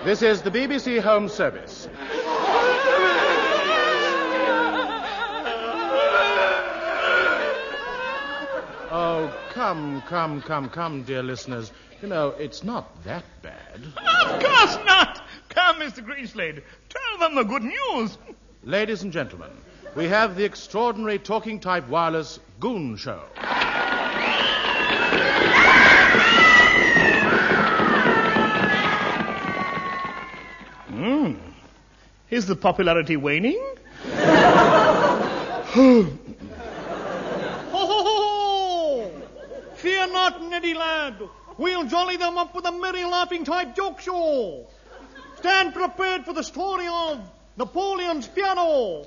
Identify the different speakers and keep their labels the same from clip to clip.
Speaker 1: This is the BBC Home Service. Oh, come, dear listeners. You know, it's not that bad.
Speaker 2: Of course not. Come, Mr. Greenslade. Tell them the good news.
Speaker 1: Ladies and gentlemen, we have the extraordinary talking-type wireless Goon Show.
Speaker 2: Is the popularity waning?
Speaker 3: Fear not, Neddy lad. We'll jolly them up with a merry laughing type joke show. Stand prepared for the story of Napoleon's piano.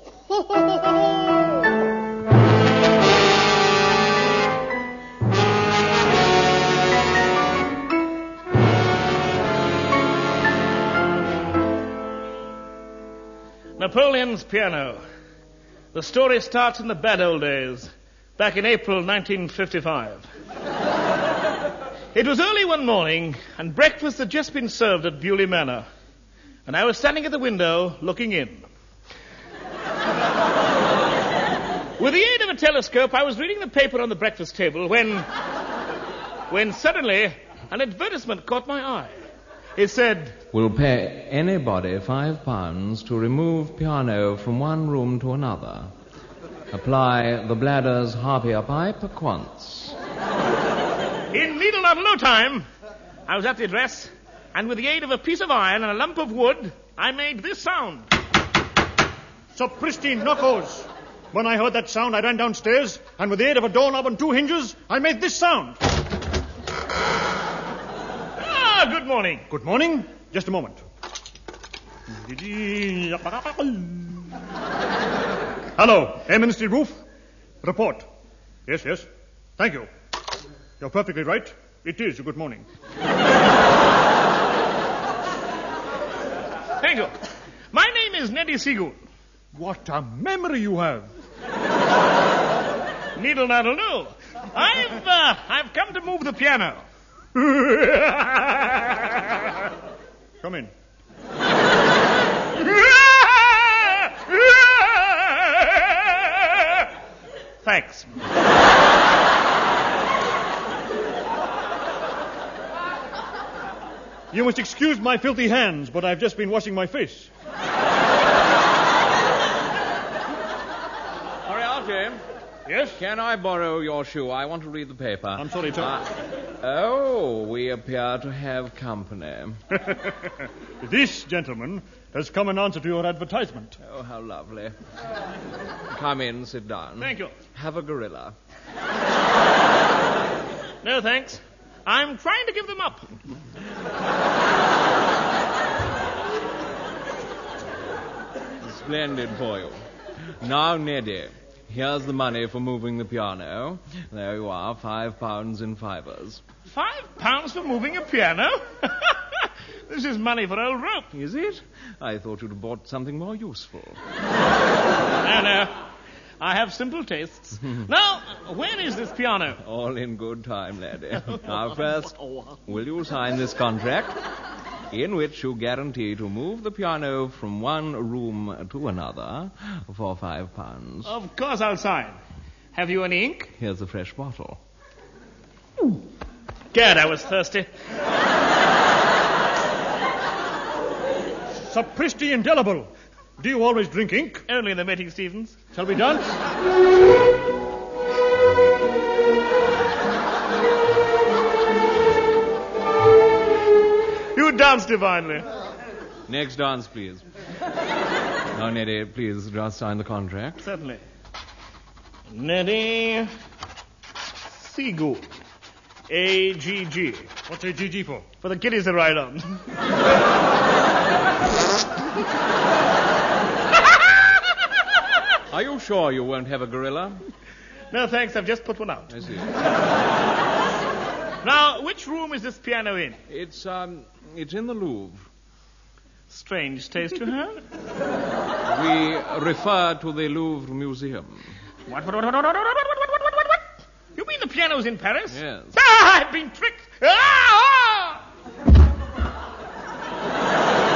Speaker 2: Napoleon's piano. The story starts in the bad old days, back in April 1955. It was early one morning, and breakfast had just been served at Bewley Manor, and I was standing at the window looking in. With the aid of a telescope, I was reading the paper on the breakfast table when suddenly an advertisement caught my eye. It said,
Speaker 4: "Will pay anybody £5 to remove piano from one room to another. Apply the bladder's harpier pipe at once."
Speaker 2: In needle not low time, I was at the address, and with the aid of a piece of iron and a lump of wood, I made this sound.
Speaker 3: Sapristi knockers. When I heard that sound, I ran downstairs, and with the aid of a doorknob and two hinges, I made this sound.
Speaker 2: Good morning.
Speaker 3: Good morning. Just a moment. Hello, Ministry roof. Report. Yes. Thank you. You're perfectly right. It is a good morning.
Speaker 2: Thank you. My name is Neddy Seagoon.
Speaker 3: What a memory you have.
Speaker 2: Needle naddle no. I've come to move the piano.
Speaker 3: Come in.
Speaker 2: Thanks.
Speaker 3: You must excuse my filthy hands, but I've just been washing my face.
Speaker 4: Moriarty.
Speaker 3: Yes?
Speaker 4: Can I borrow your shoe? I want to read the paper.
Speaker 3: I'm sorry, sir.
Speaker 4: We appear to have company.
Speaker 3: This gentleman has come in answer to your advertisement.
Speaker 4: Oh, how lovely. Come in, sit down.
Speaker 2: Thank you.
Speaker 4: Have a gorilla.
Speaker 2: No, thanks. I'm trying to give them up.
Speaker 4: Splendid for you. Now, Neddy, here's the money for moving the piano. There you are, £5 in fivers.
Speaker 2: £5 for moving a piano? This is money for old rope.
Speaker 4: Is it? I thought you'd have bought something more useful.
Speaker 2: No. I have simple tastes. Now, where is this piano?
Speaker 4: All in good time, laddie. Now, first, will you sign this contract in which you guarantee to move the piano from one room to another for £5?
Speaker 2: Of course I'll sign. Have you any ink?
Speaker 4: Here's a fresh bottle.
Speaker 2: Gad, I was thirsty.
Speaker 3: Sapristi indelible. Do you always drink ink?
Speaker 2: Only in the meeting, Stevens.
Speaker 3: Shall we dance?
Speaker 2: You dance divinely.
Speaker 4: Next dance, please. Now, Neddy, please just sign the contract.
Speaker 2: Certainly. Neddy Seagoon. A-G-G.
Speaker 3: What's A-G-G for?
Speaker 2: For the kiddies to ride on.
Speaker 4: Are you sure you won't have a gorilla?
Speaker 2: No, thanks. I've just put one out.
Speaker 4: I see.
Speaker 2: Now, which room is this piano in?
Speaker 4: It's in the Louvre.
Speaker 2: Strange taste you have.
Speaker 4: We refer to the Louvre Museum.
Speaker 2: What? You mean the piano's in Paris?
Speaker 4: Yes.
Speaker 2: I've been tricked.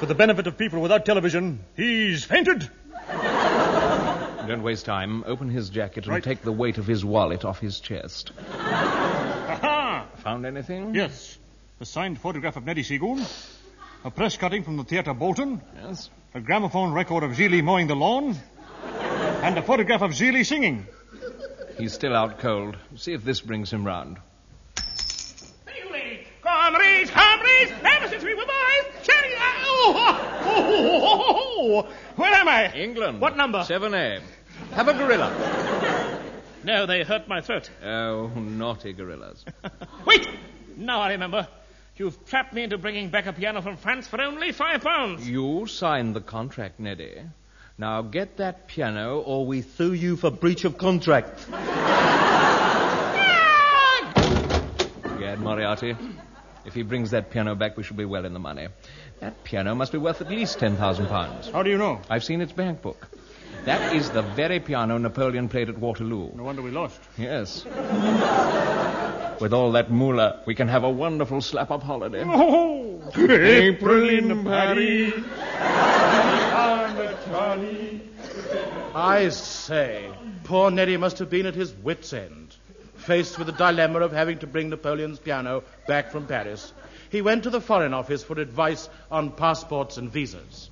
Speaker 3: For the benefit of people without television, he's fainted.
Speaker 4: Don't waste time. Open his jacket and take the weight of his wallet off his chest.
Speaker 3: Aha!
Speaker 4: Found anything?
Speaker 3: Yes. A signed photograph of Neddy Seagoon, a press cutting from the Theatre Bolton,
Speaker 4: Yes.
Speaker 3: a gramophone record of Zeeley mowing the lawn, and a photograph of Zeeley singing.
Speaker 4: He's still out cold. See if this brings him round.
Speaker 2: Hey, you lady. Comrades, ever since we were boys, Cherry. Where am I?
Speaker 4: England.
Speaker 2: What number?
Speaker 4: 7A. Have a gorilla.
Speaker 2: No, they hurt my throat.
Speaker 4: Oh, naughty gorillas.
Speaker 2: Wait! Now I remember. You've trapped me into bringing back a piano from France for only £5.
Speaker 4: You signed the contract, Neddy. Now get that piano or we sue you for breach of contract. Gad Moriarty. If he brings that piano back, we shall be well in the money. That piano must be worth at least £10,000.
Speaker 3: How do you know?
Speaker 4: I've seen its bank book. That is the very piano Napoleon played at Waterloo.
Speaker 3: No wonder we lost.
Speaker 4: Yes. With all that moolah, we can have a wonderful slap-up holiday.
Speaker 3: Oh, April in Paris.
Speaker 1: I say, poor Neddy must have been at his wits' end. Faced with the dilemma of having to bring Napoleon's piano back from Paris, he went to the Foreign Office for advice on passports and visas.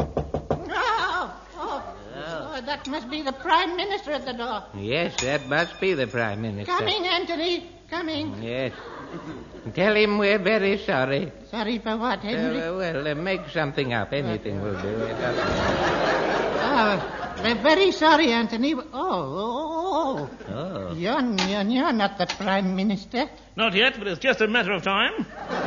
Speaker 5: Oh, that must be the Prime Minister at the door.
Speaker 6: Yes, that must be the Prime Minister.
Speaker 5: Coming, Anthony. Coming.
Speaker 6: Yes. Tell him we're very sorry.
Speaker 5: Sorry for what, Henry?
Speaker 6: Make something up. Anything will do.
Speaker 5: We're very sorry, Anthony. Oh. You're not the Prime Minister.
Speaker 2: Not yet, but it's just a matter of time.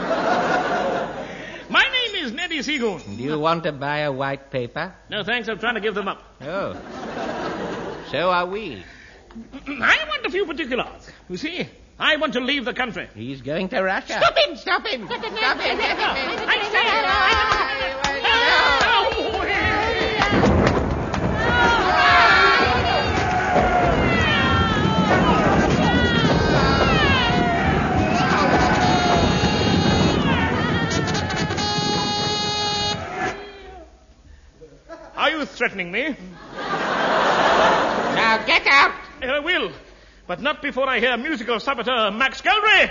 Speaker 2: My name is Neddy Seagoon.
Speaker 6: Do you want to buy a white paper?
Speaker 2: No, thanks. I'm trying to give them up.
Speaker 6: Oh. So are we.
Speaker 2: I want a few particulars. You see, I want to leave the country.
Speaker 6: He's going to Russia.
Speaker 5: Stop him!
Speaker 6: Stop him!
Speaker 2: I say Are you threatening me?
Speaker 6: Now get out!
Speaker 2: I will, but not before I hear musical saboteur Max Gallery.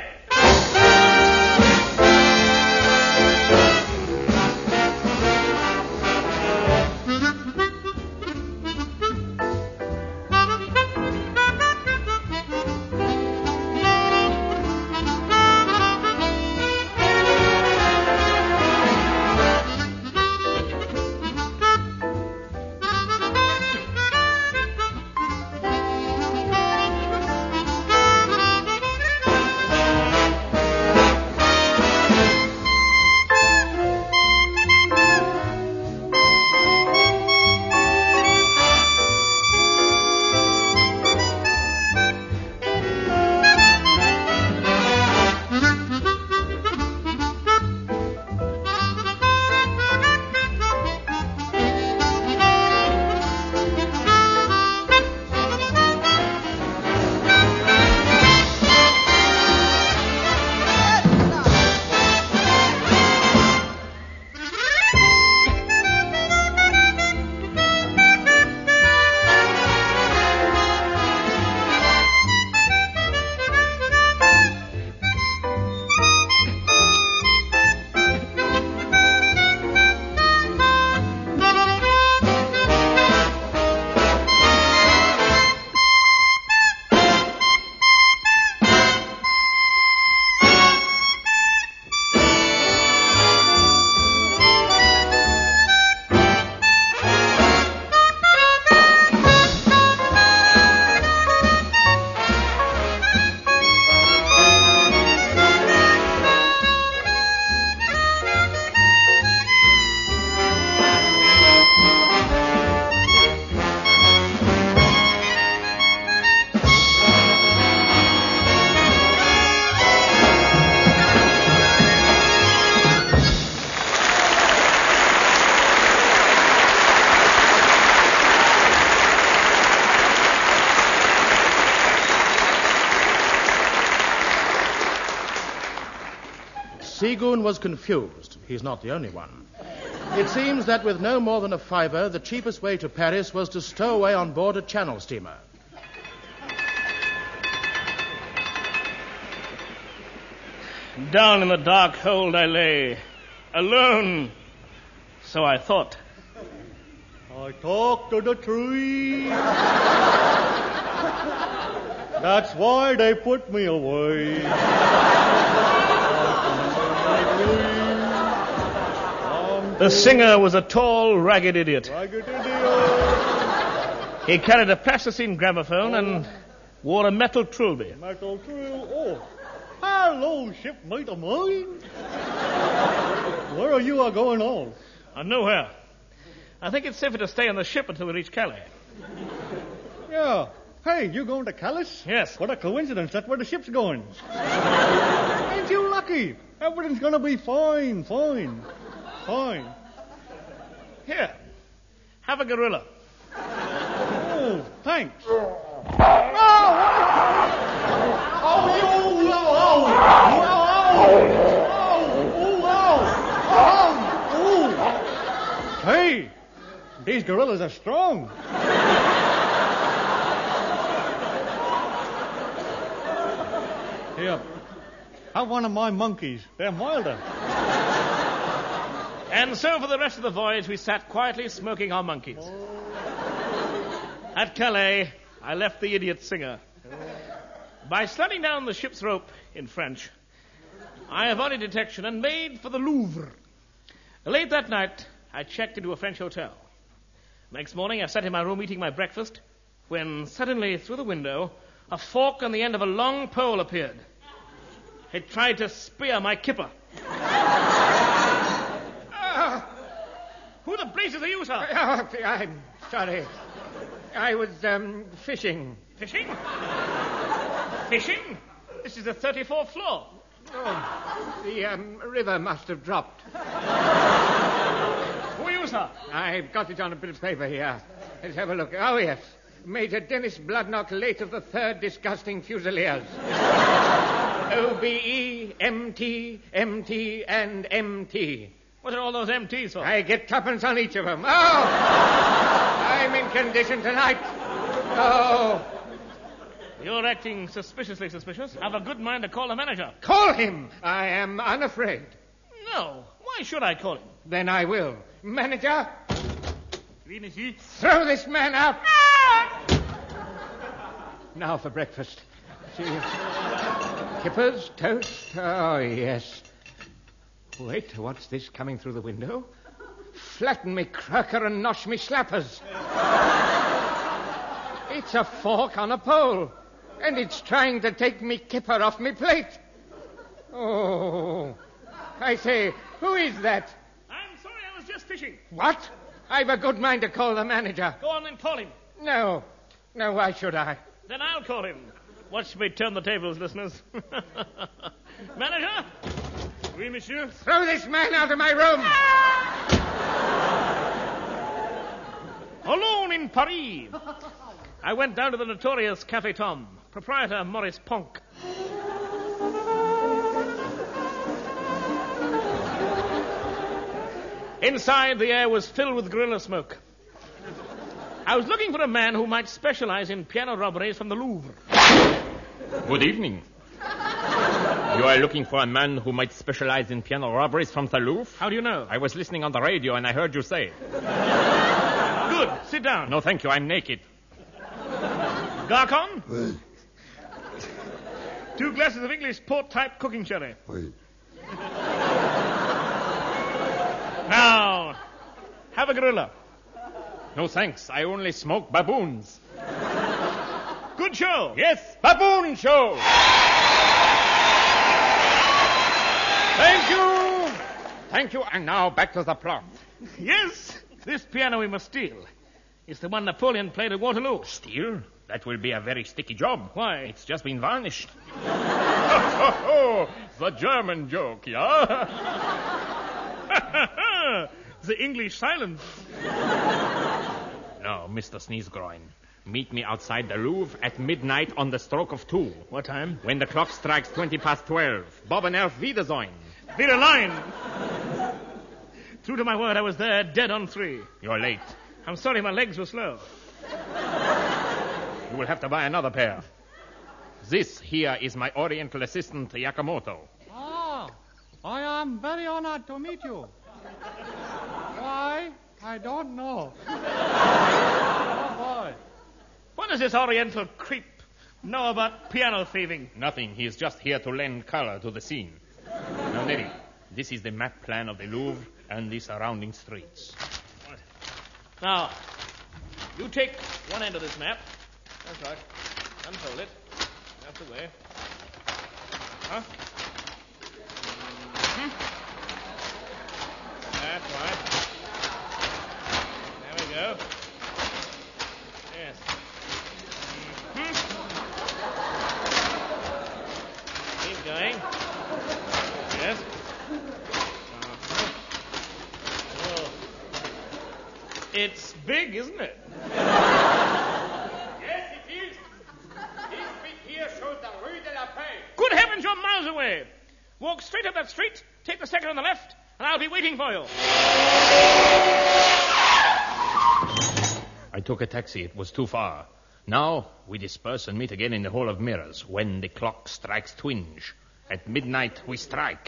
Speaker 1: Seagoon was confused. He's not the only one. It seems that with no more than a fiver, the cheapest way to Paris was to stow away on board a Channel steamer.
Speaker 2: Down in the dark hold I lay, alone. So I thought.
Speaker 3: I talk to the tree. That's why they put me away.
Speaker 2: The singer was a tall, ragged idiot.
Speaker 3: Ragged idiot.
Speaker 2: He carried a plasticine gramophone and wore a metal trilby.
Speaker 3: Metal trill. Oh, hello, shipmate of mine. Where are you going on?
Speaker 2: Nowhere. I think it's safer to stay on the ship until we reach Calais.
Speaker 3: Yeah. Hey, you going to Calais?
Speaker 2: Yes.
Speaker 3: What a coincidence. That's where the ship's going. Ain't you lucky? Everything's going to be fine.
Speaker 2: Here, have a gorilla.
Speaker 3: Oh, thanks. Hey, these gorillas are strong. Here, have one of my monkeys. They're milder.
Speaker 2: And so for the rest of the voyage, we sat quietly smoking our monkeys. At Calais, I left the idiot singer. By sliding down the ship's rope, in French, I avoided detection and made for the Louvre. Late that night, I checked into a French hotel. Next morning, I sat in my room eating my breakfast, when suddenly, through the window, a fork on the end of a long pole appeared. It tried to spear my kipper. Who the blazes are you, sir?
Speaker 6: I'm sorry. I was, fishing.
Speaker 2: Fishing? Fishing? This is the 34th floor.
Speaker 6: Oh, the, river must have dropped.
Speaker 2: Who are you, sir?
Speaker 6: I've got it on a bit of paper here. Let's have a look. Oh, yes. Major Dennis Bloodnock, late of the 3rd Disgusting Fusiliers. OBE, MT, MT, and MT.
Speaker 2: What are all those MTs for?
Speaker 6: I get tuppence on each of them. Oh! I'm in condition tonight. Oh!
Speaker 2: You're acting suspiciously suspicious. Have a good mind to call the manager.
Speaker 6: Call him! I am unafraid.
Speaker 2: No. Why should I call him?
Speaker 6: Then I will. Manager,
Speaker 2: Oui, monsieur.
Speaker 6: throw this man out. Now for breakfast. See, kippers, toast. Oh, yes. Wait, what's this coming through the window? Flatten me cracker and nosh me slappers. It's a fork on a pole, and it's trying to take me kipper off me plate. Oh, I say, who is that?
Speaker 2: I'm sorry, I was just fishing.
Speaker 6: What? I've a good mind to call the manager.
Speaker 2: Go on and call him.
Speaker 6: No, why should I?
Speaker 2: Then I'll call him. Watch me turn the tables, listeners. Manager? Oui, monsieur.
Speaker 6: Throw this man out of my room.
Speaker 2: Alone in Paris. I went down to the notorious Café Tom, proprietor Maurice Ponk. Inside, the air was filled with gorilla smoke. I was looking for a man who might specialize in piano robberies from the Louvre.
Speaker 7: Good evening. You are looking for a man who might specialize in piano robberies from the Louvre?
Speaker 2: How do you know?
Speaker 7: I was listening on the radio and I heard you say it.
Speaker 2: Good. Sit down.
Speaker 7: No, thank you. I'm naked.
Speaker 2: Garcon? 2 glasses of English port-type cooking sherry. Now, have a gorilla.
Speaker 7: No, thanks. I only smoke baboons.
Speaker 2: Good show.
Speaker 7: Yes, baboon show. Thank you. And now back to the plot.
Speaker 2: Yes, this piano we must steal. It's the one Napoleon played at Waterloo.
Speaker 7: Steal? That will be a very sticky job.
Speaker 2: Why?
Speaker 7: It's just been varnished. The German joke, yeah?
Speaker 2: The English silence.
Speaker 7: No, Mr. Sneezegroin. Meet me outside the Louvre at midnight on the stroke of 2.
Speaker 2: What time?
Speaker 7: When the clock strikes 12:20. Bob and Elf Wiedersehen.
Speaker 2: Wieder line. True to my word, I was there, dead on 3.
Speaker 7: You're late.
Speaker 2: I'm sorry, my legs were slow.
Speaker 7: You will have to buy another pair. This here is my Oriental assistant, Yakamoto.
Speaker 3: Ah, I am very honored to meet you. Why? I don't know. Oh, boy.
Speaker 2: What does this Oriental creep know about piano thieving?
Speaker 7: Nothing. He is just here to lend color to the scene. Now, Neri, this is the map plan of the Louvre and the surrounding streets.
Speaker 2: Now, you take one end of this map. That's right. Unfold it. That's the way. Huh? Mm-hmm. That's right. There we go. Yes. Mm-hmm. Keep going. Yes. Oh. It's big, isn't it?
Speaker 6: Yes, it is. This bit here shows the Rue de la Paix.
Speaker 2: Good heavens, you're miles away. Walk straight up that street, take the second on the left, and I'll be waiting for you.
Speaker 7: I took a taxi. It was too far. Now we disperse and meet again in the Hall of Mirrors when the clock strikes twinge. At midnight we strike.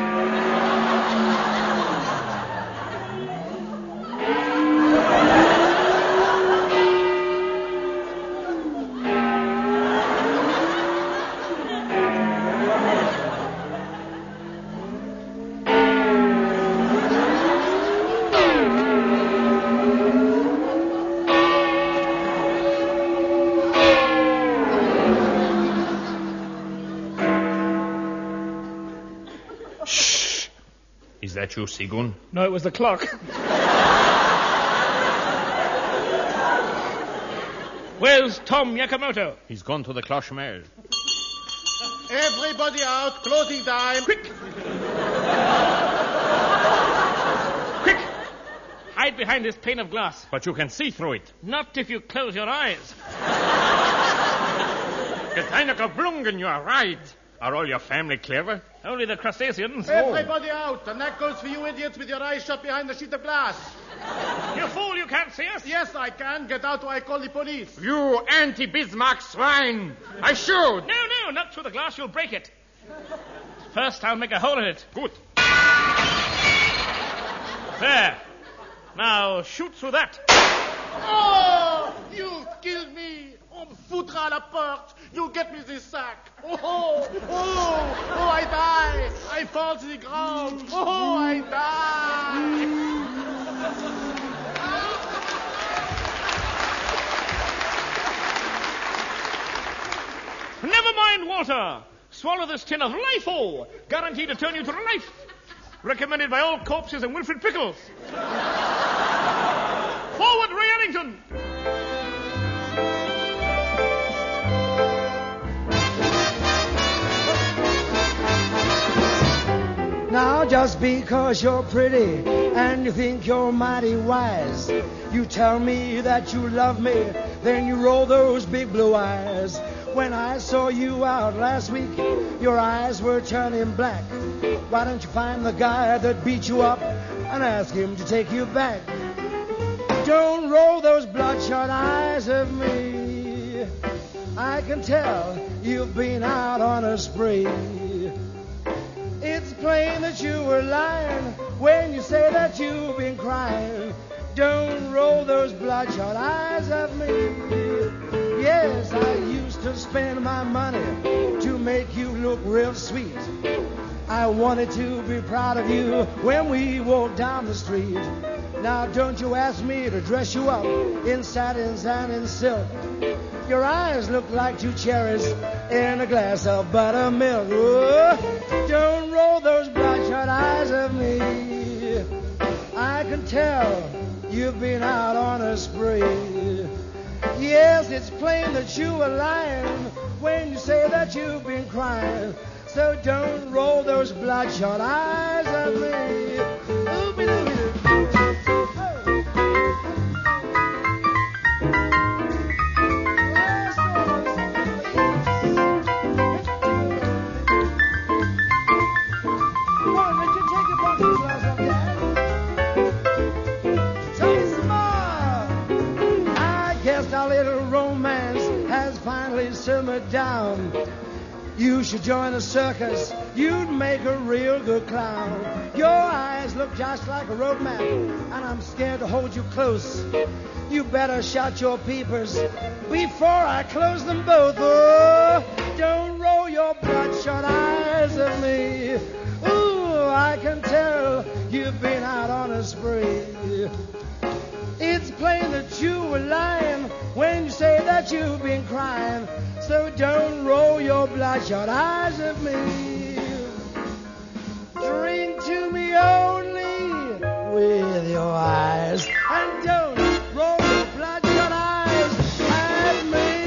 Speaker 7: Is that you, Sigun?
Speaker 2: No, it was the clock. Where's Tom Yakamoto?
Speaker 7: He's gone to the Cloche-Merle.
Speaker 1: Everybody out. Closing time.
Speaker 2: Quick! Quick! Hide behind this pane of glass.
Speaker 7: But you can see through it.
Speaker 2: Not if you close your eyes.
Speaker 7: Geteineke Blungen, you are right. Are all your family clever?
Speaker 2: Only the crustaceans.
Speaker 1: Everybody out. And that goes for you idiots with your eyes shut behind the sheet of glass.
Speaker 2: You fool, you can't see us.
Speaker 1: Yes, I can. Get out or I call the police.
Speaker 6: You anti-Bismarck swine. I shoot.
Speaker 2: No, not through the glass. You'll break it. First, I'll make a hole in it.
Speaker 7: Good.
Speaker 2: There. Now, shoot through that.
Speaker 1: Oh, you killed me. On me foutra à la porte. You get me this sack. Oh, I die. I fall to the ground. Oh, I die.
Speaker 2: Never mind water. Swallow this tin of Life-O. Guaranteed to turn you to life. Recommended by all corpses and Wilfred Pickles. Forward, Ray Ellington.
Speaker 8: Now just because you're pretty and you think you're mighty wise, you tell me that you love me, then you roll those big blue eyes. When I saw you out last week, your eyes were turning black. Why don't you find the guy that beat you up and ask him to take you back? Don't roll those bloodshot eyes at me. I can tell you've been out on a spree. It's plain that you were lying when you say that you've been crying. Don't roll those bloodshot eyes at me. Yes, I used to spend my money to make you look real sweet. I wanted to be proud of you when we walked down the street. Now don't you ask me to dress you up in satins and in silk. Your eyes look like two cherries in a glass of buttermilk. Oh, don't roll those bloodshot eyes at me. I can tell you've been out on a spree. Yes, it's plain that you were lying when you say that you've been crying. So don't roll those bloodshot eyes at me. simmer down. You should join the circus. You'd make a real good clown. Your eyes look just like a road map, and I'm scared to hold you close. You better shut your peepers before I close them both. Oh, don't roll your bloodshot eyes at me. Ooh, I can tell you've been out on a spree. It's plain that you were lying when you say that you've been crying. So don't roll your bloodshot eyes at me. Drink to me only with your eyes, and don't roll your bloodshot eyes at me.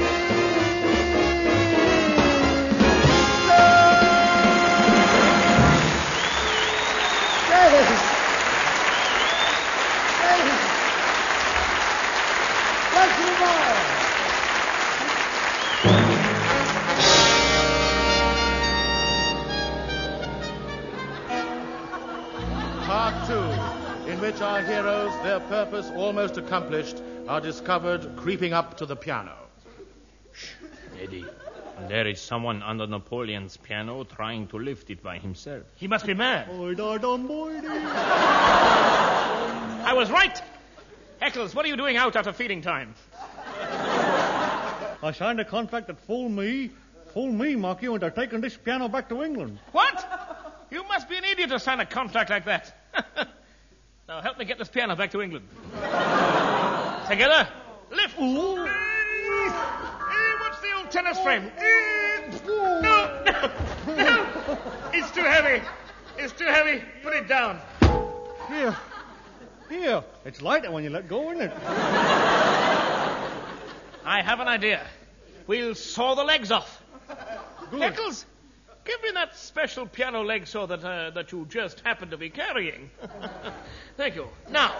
Speaker 8: Let's move on.
Speaker 1: Part 2, in which our heroes, their purpose almost accomplished, are discovered creeping up to the piano.
Speaker 7: Eddie, there is someone under Napoleon's piano trying to lift it by himself.
Speaker 2: He must be mad.
Speaker 3: I
Speaker 2: I was right. Eccles, what are you doing out after feeding time?
Speaker 3: signed a contract that fooled me, mock you, into taking this piano back to England.
Speaker 2: What? You must be an idiot to sign a contract like that. Now help me get this piano back to England. Together, lift. Hey, what's the old tennis frame? No. It's too heavy. Put it down.
Speaker 3: Here. It's lighter when you let go, isn't it?
Speaker 2: I have an idea. We'll saw the legs off.
Speaker 3: Good.
Speaker 2: Eccles, give me that special piano leg saw that you just happened to be carrying. Thank you. Now.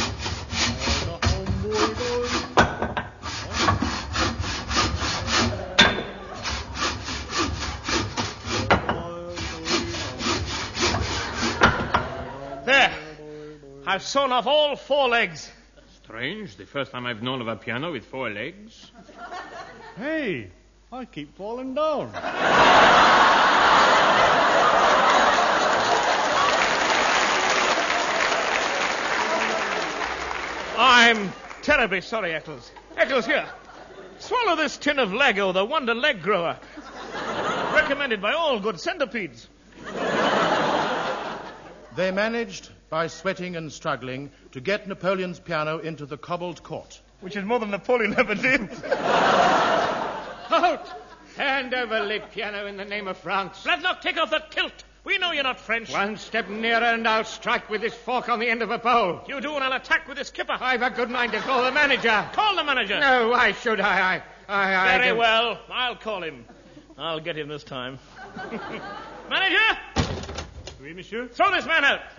Speaker 2: There. I've sawn off all 4 legs.
Speaker 7: Strange. The first time I've known of a piano with 4 legs.
Speaker 3: Hey, I keep falling down.
Speaker 2: I'm terribly sorry, Eccles. Eccles, here. Swallow this tin of Lego, the Wonder Leg Grower. Recommended by all good centipedes.
Speaker 1: They managed, by sweating and struggling, to get Napoleon's piano into the cobbled court.
Speaker 2: Which is more than Napoleon ever did.
Speaker 6: Halt! Hand over, lit piano, in the name of France.
Speaker 2: Bladnock, take off that kilt. We know you're not French.
Speaker 6: One step nearer and I'll strike with this fork on the end of a pole.
Speaker 2: You do, and I'll attack with this kipper.
Speaker 6: I've a good mind to call the manager.
Speaker 2: Call the manager.
Speaker 6: No, why should I?
Speaker 2: Very
Speaker 6: don't...
Speaker 2: well. I'll call him. I'll get him this time. Manager!
Speaker 3: Oui, monsieur?
Speaker 2: Throw this man out.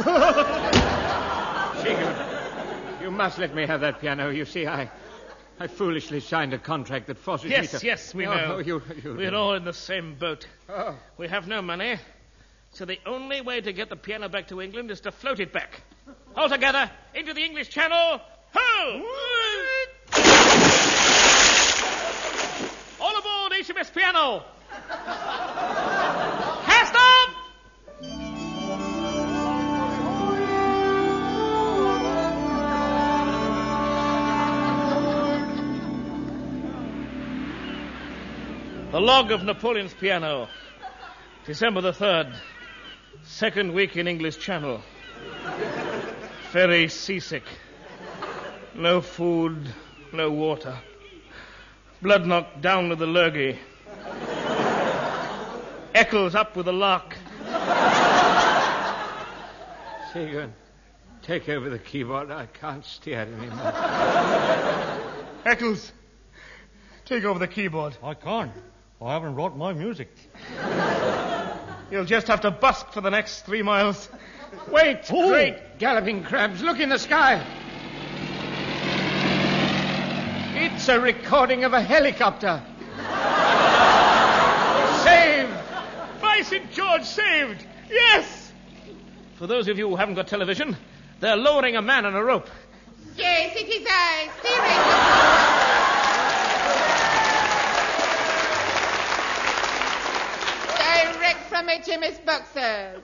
Speaker 6: Sigurd, you must let me have that piano. You see, I foolishly signed a contract that forces me to...
Speaker 2: Yes, we know.
Speaker 6: You
Speaker 2: We're all in the same boat.
Speaker 6: Oh.
Speaker 2: We have no money, so the only way to get the piano back to England is to float it back. All together, into the English Channel. Ho! All aboard HMS Piano. Cast off! The log of Napoleon's piano. December the 3rd. 2nd week in English Channel. Very seasick. No food, no water. Bladnock down with the lurgy. Eccles up with the lark.
Speaker 6: Sigurd, take over the keyboard. I can't steer anymore.
Speaker 2: Eccles, take over the keyboard.
Speaker 3: I can't. I haven't brought my music.
Speaker 2: You'll just have to busk for the next 3 miles.
Speaker 6: Wait! Oh. Great galloping crabs, look in the sky. It's a recording of a helicopter. Saved!
Speaker 2: By St. George, saved! Yes! For those of you who haven't got television, they're lowering a man on a rope.
Speaker 9: Yes, it is I, Steering. Direct from HMS Boxer.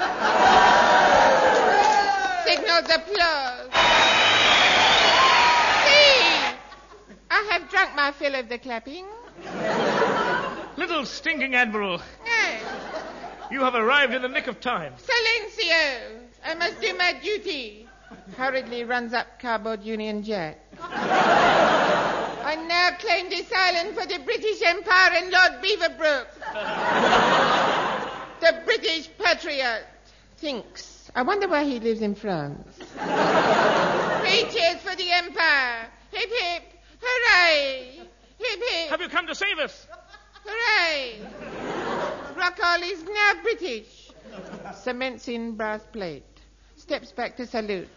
Speaker 9: Signals applause. See, I have drunk my fill of the clapping.
Speaker 2: Little stinking Admiral,
Speaker 9: Yes.
Speaker 2: you have arrived in the nick of time.
Speaker 9: Silencio. I must do my duty. Hurriedly runs up cardboard Union Jack. I now claim this island for the British Empire and Lord Beaverbrook. The British patriot thinks. I wonder why he lives in France. 3 cheers for the Empire. Hip, hip, hooray. Hip, hip.
Speaker 2: Have you come to save us?
Speaker 9: Hooray! Rockall is now British. Cements in brass plate. Steps back to salute.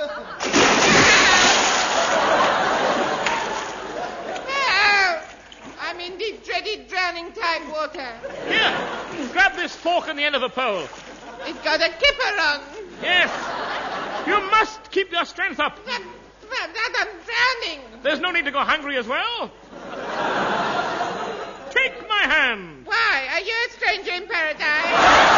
Speaker 9: Help! I'm in the dreaded drowning tide water.
Speaker 2: Here, grab this fork on the end of a pole.
Speaker 9: It's got a kipper on.
Speaker 2: Yes. You must keep your strength up.
Speaker 9: But I'm drowning.
Speaker 2: There's no need to go hungry as well. Take my hand.
Speaker 9: Why? Are you a stranger in paradise?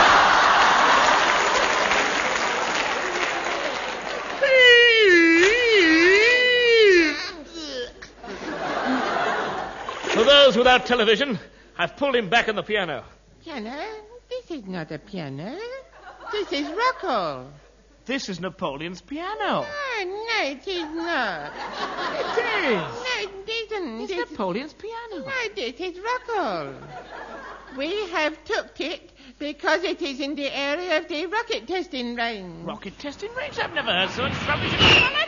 Speaker 2: For those without television, I've pulled him back on the piano.
Speaker 9: Piano? This is not a piano. This is Rockall.
Speaker 2: This is Napoleon's piano.
Speaker 9: Oh, no, it is not.
Speaker 2: It is.
Speaker 9: No, it isn't.
Speaker 2: It's Napoleon's piano.
Speaker 9: No, this is Rockall. We have took it because it is in the area of the rocket testing range.
Speaker 2: Rocket testing range? I've never heard so much rubbish in my life.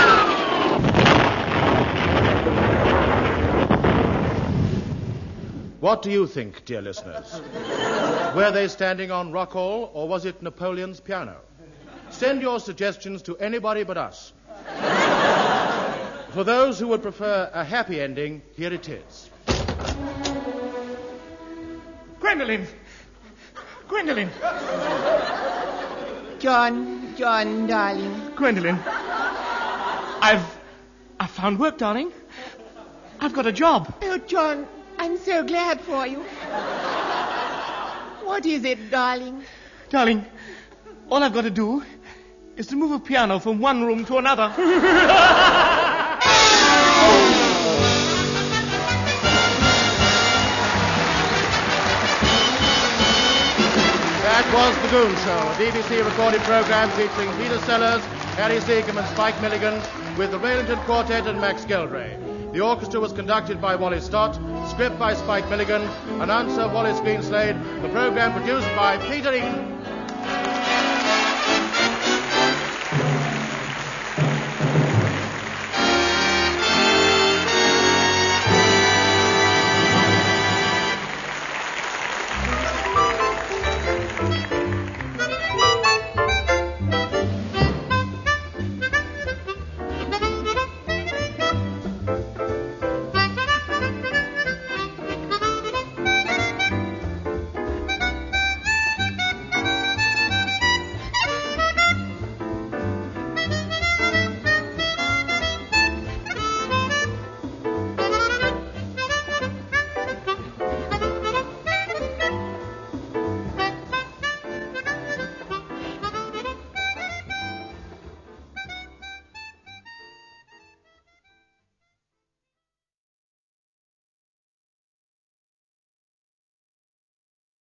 Speaker 1: What do you think, dear listeners? Were they standing on Rockall, or was it Napoleon's piano? Send your suggestions to anybody but us. For those who would prefer a happy ending, here it is.
Speaker 2: Gwendolen! Gwendolen!
Speaker 9: John, darling.
Speaker 2: Gwendolen! I've found work, darling. I've got a job.
Speaker 9: Oh, John, I'm so glad for you. What is it, darling?
Speaker 2: Darling, all I've got to do is to move a piano from one room to another.
Speaker 1: That was The Goon Show, a BBC recorded program featuring Peter Sellers, Harry Seacombe and Spike Milligan, with the Railington Quartet and Max Geldray. The orchestra was conducted by Wally Stott, script by Spike Milligan, announcer Wallace Greenslade, the program produced by Peter Eaton.